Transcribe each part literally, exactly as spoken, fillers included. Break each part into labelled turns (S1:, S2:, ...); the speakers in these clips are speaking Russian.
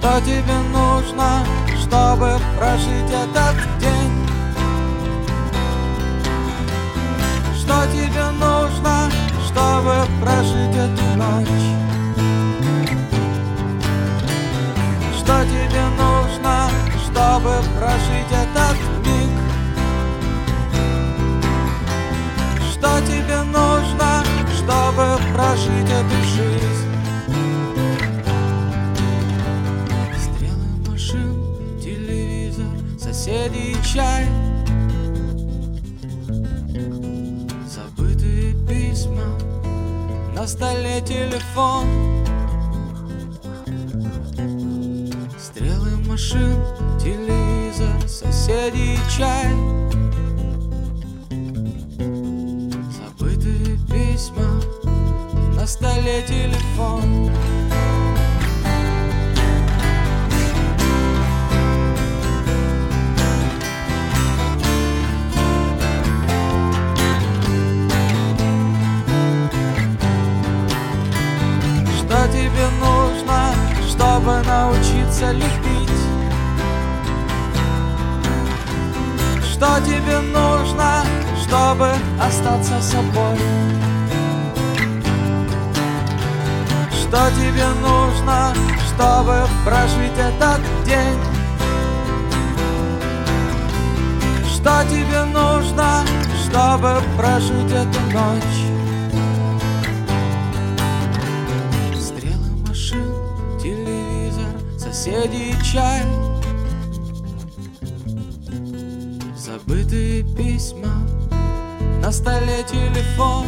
S1: Что тебе нужно, чтобы прожить этот день? Что тебе нужно, чтобы прожить эту ночь? Что тебе нужно, чтобы прожить этот миг? Что тебе нужно, чтобы прожить эту жизнь? Стрелы машин, телевизор, соседи и чай, забытые письма, на столе телефон. Стрелы машин, телевизор, соседи и чай, забытые письма, на столе телефон. Что тебе нужно, чтобы научиться любить? Что тебе нужно, чтобы остаться собой? Что тебе нужно, чтобы прожить этот день? Что тебе нужно, чтобы прожить эту ночь? Стрелы машин, телевизор, соседи и чай, забытые письма, на столе телефон.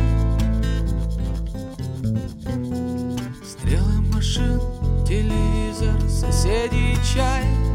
S1: Стрелы машин, телевизор, соседи и чай,